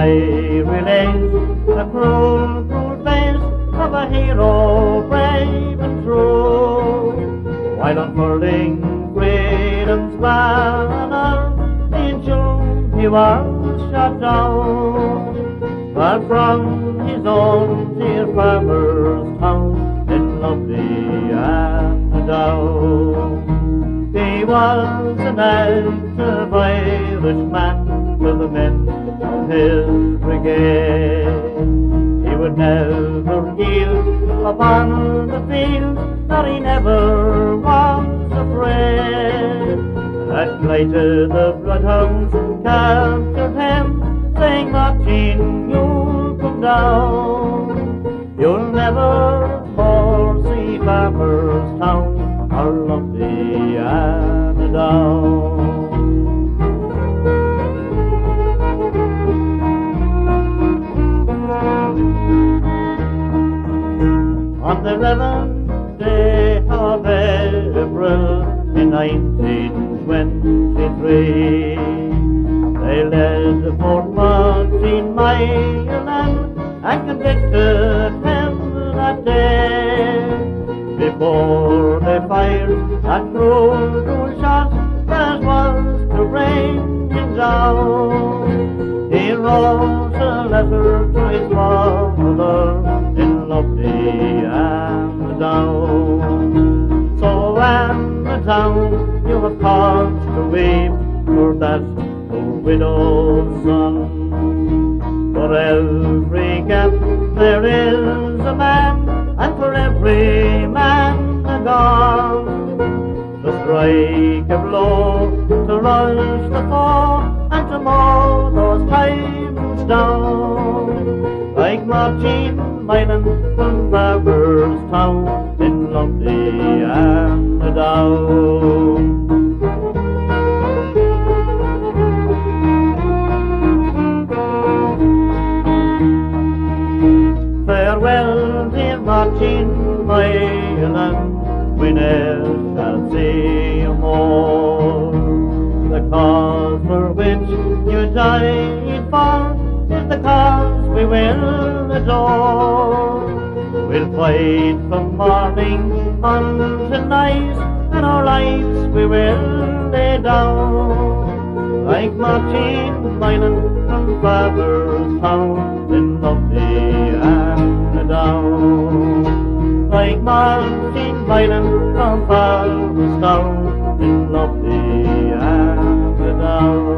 I relate the cruel, cruel face of a hero brave and true. While unfurling freedom's banner, in June he was shot down. But from his own dear farmer's town in lovely Annadown, he was an active Irishman to the men of his brigade. He would never yield upon the field, nor he never was afraid. At night the bloodhounds captured him, saying, "Martin, you'll come down. You'll never more see Farmer's Town or lovely Annadown." On the 11th day of April in 1923, they led Fort Martin Ireland and convicted him that day. Before they fired that cruel, cruel shot that was to bring him down, he wrote a letter to his mother in lovely Annadown. So Annadown, you have cause to weep for that poor widow's son. For every gap there is a man, and for every man a gun. To strike a blow, to rush the foe, and to mow those times down. Like Martin Milan from Farmer's Town in lovely Annadown. Farewell, dear Martin Milan, we ne'er shall see you more. The cause for which you died for is the cause we will adore. We'll fight from morning until night, and our lives we will lay down. Like Martin Milan from Farmer's Town in lovely Annadown. Like Martin Milan from Farmer's Town in lovely Annadown.